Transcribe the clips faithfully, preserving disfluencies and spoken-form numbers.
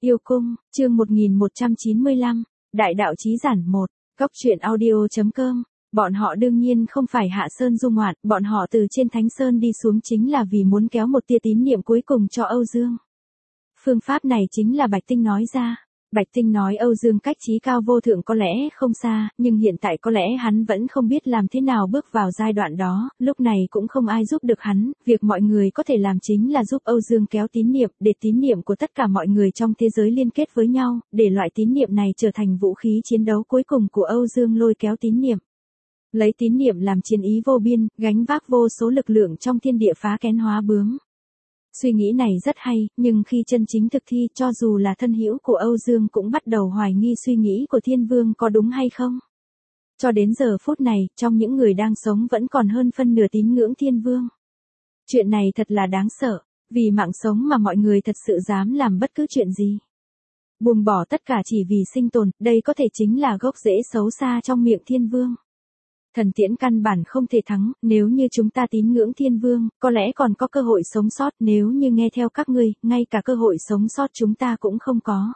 Yêu cung, chương một nghìn một trăm chín mươi lăm, Đại đạo chí giản một, Cóc truyện audio.com. Bọn họ đương nhiên không phải hạ sơn du ngoạn, bọn họ từ trên Thánh Sơn đi xuống chính là vì muốn kéo một tia tín niệm cuối cùng cho Âu Dương. Phương pháp này chính là Bạch Tinh nói ra. Bạch Tinh nói Âu Dương cách chí cao vô thượng có lẽ không xa, nhưng hiện tại có lẽ hắn vẫn không biết làm thế nào bước vào giai đoạn đó, lúc này cũng không ai giúp được hắn, việc mọi người có thể làm chính là giúp Âu Dương kéo tín niệm, để tín niệm của tất cả mọi người trong thế giới liên kết với nhau, để loại tín niệm này trở thành vũ khí chiến đấu cuối cùng của Âu Dương lôi kéo tín niệm. Lấy tín niệm làm chiến ý vô biên, gánh vác vô số lực lượng trong thiên địa phá kén hóa bướm. Suy nghĩ này rất hay, nhưng khi chân chính thực thi cho dù là thân hữu của Âu Dương cũng bắt đầu hoài nghi suy nghĩ của Thiên Vương có đúng hay không. Cho đến giờ phút này, trong những người đang sống vẫn còn hơn phân nửa tín ngưỡng Thiên Vương. Chuyện này thật là đáng sợ, vì mạng sống mà mọi người thật sự dám làm bất cứ chuyện gì. Buông bỏ tất cả chỉ vì sinh tồn, đây có thể chính là gốc rễ xấu xa trong miệng Thiên Vương. Thần tiễn căn bản không thể thắng, nếu như chúng ta tín ngưỡng Thiên Vương, có lẽ còn có cơ hội sống sót, nếu như nghe theo các ngươi, ngay cả cơ hội sống sót chúng ta cũng không có.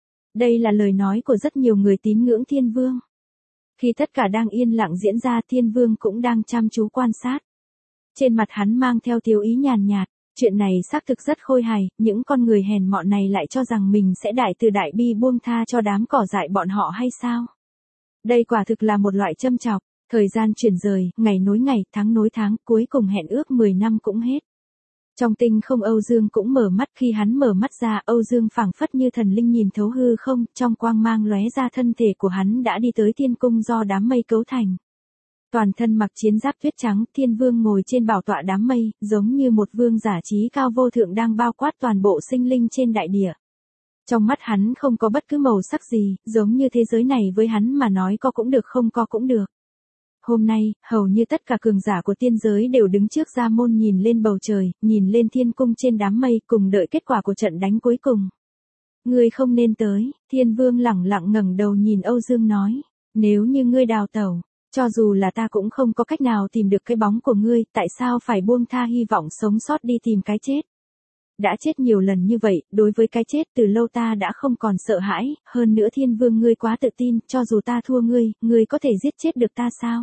Đây là lời nói của rất nhiều người tín ngưỡng Thiên Vương. Khi tất cả đang yên lặng diễn ra, Thiên Vương cũng đang chăm chú quan sát. Trên mặt hắn mang theo tiêu ý nhàn nhạt, chuyện này xác thực rất khôi hài, những con người hèn mọn này lại cho rằng mình sẽ đại từ đại bi buông tha cho đám cỏ dại bọn họ hay sao? Đây quả thực là một loại châm chọc. Thời gian chuyển rời, ngày nối ngày, tháng nối tháng, cuối cùng hẹn ước mười năm cũng hết. Trong tinh không Âu Dương cũng mở mắt, khi hắn mở mắt ra, Âu Dương phảng phất như thần linh nhìn thấu hư không, trong quang mang lóe ra thân thể của hắn đã đi tới thiên cung do đám mây cấu thành. Toàn thân mặc chiến giáp tuyết trắng, Thiên Vương ngồi trên bảo tọa đám mây, giống như một vương giả trí cao vô thượng đang bao quát toàn bộ sinh linh trên đại địa. Trong mắt hắn không có bất cứ màu sắc gì, giống như thế giới này với hắn mà nói có cũng được không có cũng được. Hôm nay, hầu như tất cả cường giả của tiên giới đều đứng trước gia môn nhìn lên bầu trời, nhìn lên thiên cung trên đám mây cùng đợi kết quả của trận đánh cuối cùng. Ngươi không nên tới, Thiên Vương lẳng lặng ngẩng đầu nhìn Âu Dương nói, nếu như ngươi đào tẩu, cho dù là ta cũng không có cách nào tìm được cái bóng của ngươi, tại sao phải buông tha hy vọng sống sót đi tìm cái chết? Đã chết nhiều lần như vậy, đối với cái chết từ lâu ta đã không còn sợ hãi, hơn nữa Thiên Vương ngươi quá tự tin, cho dù ta thua ngươi, ngươi có thể giết chết được ta sao?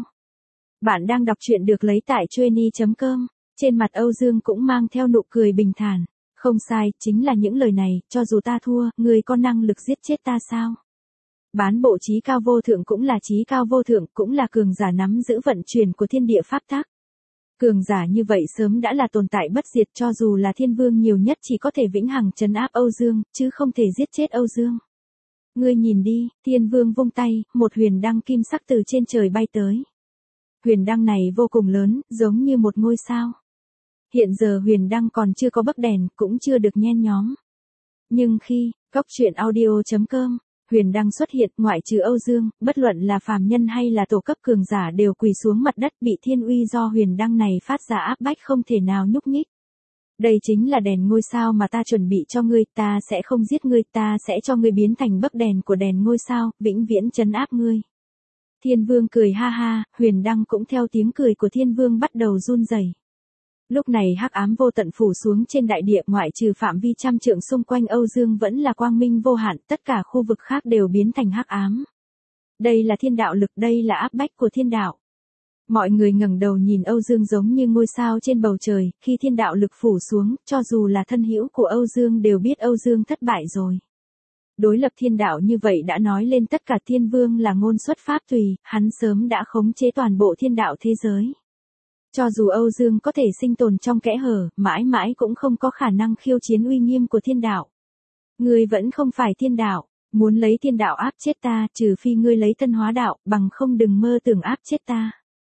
Bạn đang đọc truyện được lấy tại chuyenny chấm com, trên mặt Âu Dương cũng mang theo nụ cười bình thản. Không sai, chính là những lời này, cho dù ta thua, ngươi có năng lực giết chết ta sao? Bán bộ chí cao vô thượng cũng là chí cao vô thượng, cũng là cường giả nắm giữ vận chuyển của thiên địa pháp tắc. Cường giả như vậy sớm đã là tồn tại bất diệt, cho dù là Thiên Vương nhiều nhất chỉ có thể vĩnh hằng trấn áp Âu Dương, chứ không thể giết chết Âu Dương. Ngươi nhìn đi, Thiên Vương vung tay, một huyền đăng kim sắc từ trên trời bay tới. Huyền đăng này vô cùng lớn, giống như một ngôi sao. Hiện giờ huyền đăng còn chưa có bấc đèn, cũng chưa được nhen nhóm. Nhưng khi, Cóc truyện audio.com, huyền đăng xuất hiện, ngoại trừ Âu Dương, bất luận là phàm nhân hay là tổ cấp cường giả đều quỳ xuống mặt đất, bị thiên uy do huyền đăng này phát ra áp bách không thể nào nhúc nhích. Đây chính là đèn ngôi sao mà ta chuẩn bị cho ngươi, ta sẽ không giết ngươi, ta sẽ cho ngươi biến thành bấc đèn của đèn ngôi sao, vĩnh viễn trấn áp ngươi. Thiên Vương cười ha ha, huyền đăng cũng theo tiếng cười của Thiên Vương bắt đầu run rẩy. Lúc này hắc ám vô tận phủ xuống trên đại địa, ngoại trừ phạm vi trăm trượng xung quanh Âu Dương vẫn là quang minh vô hạn, tất cả khu vực khác đều biến thành hắc ám. Đây là thiên đạo lực, đây là áp bách của thiên đạo. Mọi người ngẩng đầu nhìn Âu Dương giống như ngôi sao trên bầu trời, khi thiên đạo lực phủ xuống, cho dù là thân hữu của Âu Dương đều biết Âu Dương thất bại rồi. Đối lập thiên đạo như vậy đã nói lên tất cả. Thiên Vương là ngôn xuất pháp tùy, hắn sớm đã khống chế toàn bộ thiên đạo thế giới. Cho dù Âu Dương có thể sinh tồn trong kẽ hở, mãi mãi cũng không có khả năng khiêu chiến uy nghiêm của thiên đạo. Ngươi vẫn không phải thiên đạo, muốn lấy thiên đạo áp chết ta, trừ phi ngươi lấy tân hóa đạo, bằng không đừng mơ tưởng áp chết ta.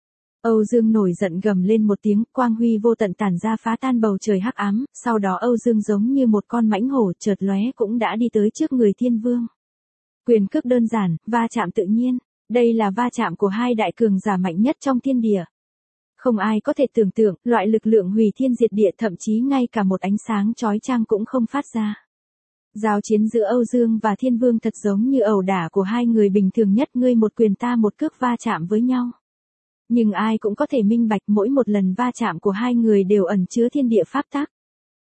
Âu Dương nổi giận gầm lên một tiếng, quang huy vô tận tản ra phá tan bầu trời hắc ám, sau đó Âu Dương giống như một con mãnh hổ chợt lóe cũng đã đi tới trước người Thiên Vương. Quyền cước đơn giản, va chạm tự nhiên, đây là va chạm của hai đại cường giả mạnh nhất trong thiên địa. Không ai có thể tưởng tượng, loại lực lượng hủy thiên diệt địa thậm chí ngay cả một ánh sáng chói chang cũng không phát ra. Giao chiến giữa Âu Dương và Thiên Vương thật giống như ẩu đả của hai người bình thường nhất, ngươi một quyền ta một cước va chạm với nhau. Nhưng ai cũng có thể minh bạch mỗi một lần va chạm của hai người đều ẩn chứa thiên địa pháp tắc.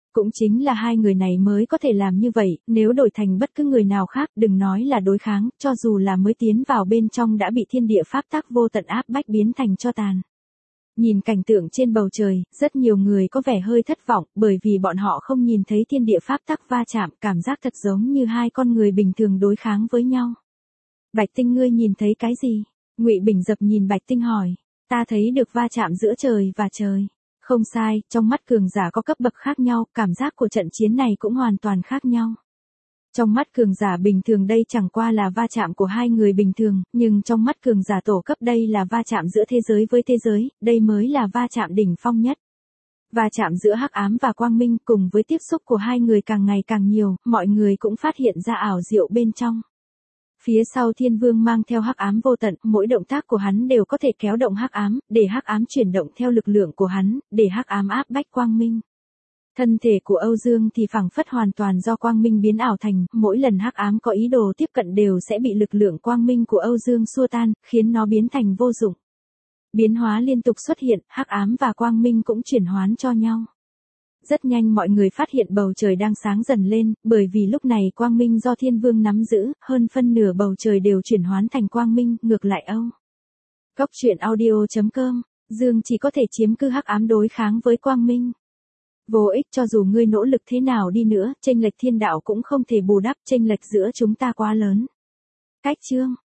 Cũng chính là hai người này mới có thể làm như vậy, nếu đổi thành bất cứ người nào khác, đừng nói là đối kháng, cho dù là mới tiến vào bên trong đã bị thiên địa pháp tắc vô tận áp bách biến thành tro tàn. Nhìn cảnh tượng trên bầu trời, rất nhiều người có vẻ hơi thất vọng, bởi vì bọn họ không nhìn thấy thiên địa pháp tắc va chạm, cảm giác thật giống như hai con người bình thường đối kháng với nhau. Bạch Tinh, ngươi nhìn thấy cái gì? Ngụy Bình Dập nhìn Bạch Tinh hỏi. Ta thấy được va chạm giữa trời và trời. Không sai, trong mắt cường giả có cấp bậc khác nhau, cảm giác của trận chiến này cũng hoàn toàn khác nhau. Trong mắt cường giả bình thường đây chẳng qua là va chạm của hai người bình thường, nhưng trong mắt cường giả tổ cấp đây là va chạm giữa thế giới với thế giới, đây mới là va chạm đỉnh phong nhất. Va chạm giữa hắc ám và quang minh cùng với tiếp xúc của hai người càng ngày càng nhiều, mọi người cũng phát hiện ra ảo diệu bên trong. Phía sau Thiên Vương mang theo hắc ám vô tận, mỗi động tác của hắn đều có thể kéo động hắc ám, để hắc ám chuyển động theo lực lượng của hắn, để hắc ám áp bách quang minh. Thân thể của Âu Dương thì phảng phất hoàn toàn do quang minh biến ảo thành, mỗi lần hắc ám có ý đồ tiếp cận đều sẽ bị lực lượng quang minh của Âu Dương xua tan, khiến nó biến thành vô dụng. Biến hóa liên tục xuất hiện, hắc ám và quang minh cũng chuyển hoán cho nhau. Rất nhanh mọi người phát hiện bầu trời đang sáng dần lên, bởi vì lúc này quang minh do Thiên Vương nắm giữ, hơn phân nửa bầu trời đều chuyển hoán thành quang minh, ngược lại Âu. Góc truyện audio chấm com, Dương chỉ có thể chiếm cứ hắc ám đối kháng với quang minh. Vô ích, cho dù ngươi nỗ lực thế nào đi nữa, chênh lệch thiên đạo cũng không thể bù đắp, chênh lệch giữa chúng ta quá lớn. Cách chương